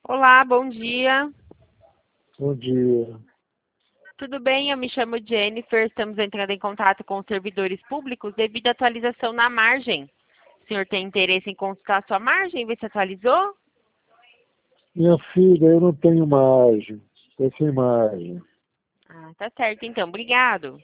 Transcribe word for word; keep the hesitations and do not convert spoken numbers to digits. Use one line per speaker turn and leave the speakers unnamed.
Olá, bom dia.
Bom dia.
Tudo bem? Eu me chamo Jennifer. Estamos entrando em contato com os servidores públicos devido à atualização na margem. O senhor tem interesse em consultar a sua margem, ver se atualizou?
Minha filha, eu não tenho margem. Estou sem margem.
Ah, tá certo então. Obrigado.